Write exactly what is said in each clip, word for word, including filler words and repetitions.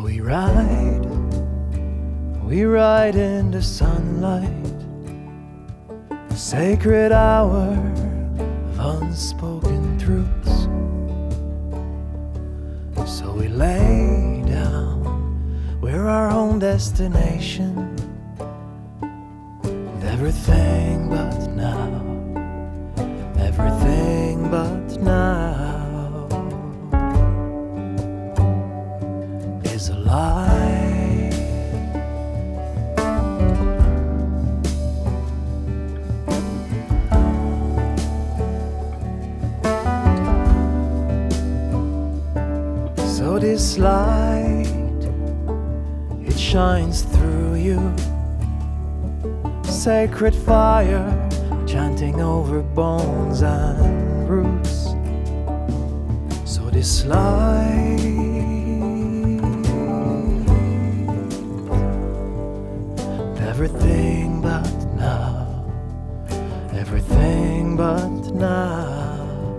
we ride, we ride in the sunlight, a sacred hour of unspoken truths. So we lay down, we're our own destination, and everything but now, everything but now is a lie. So this light, it shines through you, sacred fire chanting over bones and roots. So this light, everything but now, everything but now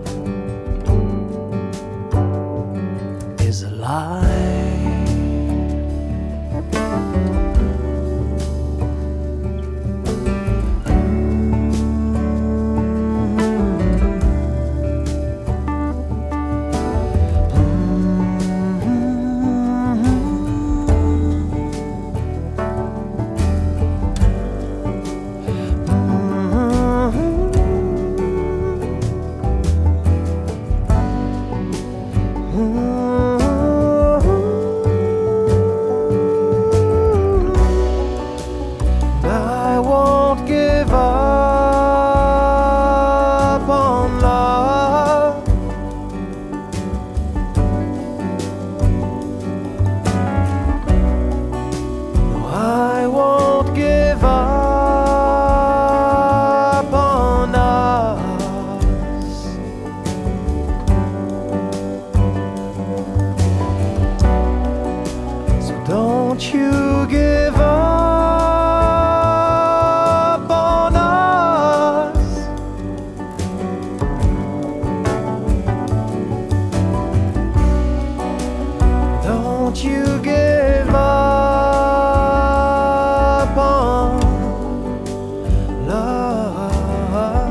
is a lie. I won't give up on love. No, I won't give up on us. So don't you give up on us. Don't you give up on love.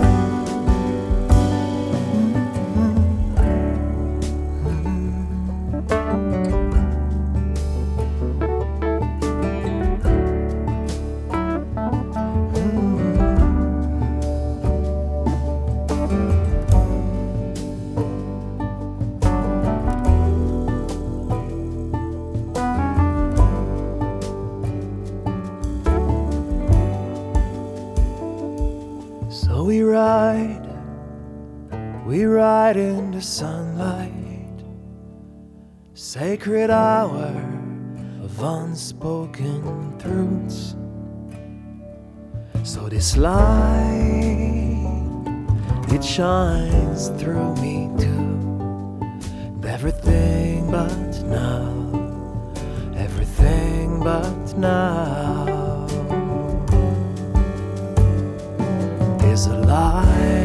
So we ride, we ride in the sunlight, sacred hour of unspoken truths. So this light, it shines through me too, and everything but now, everything but now is a lie.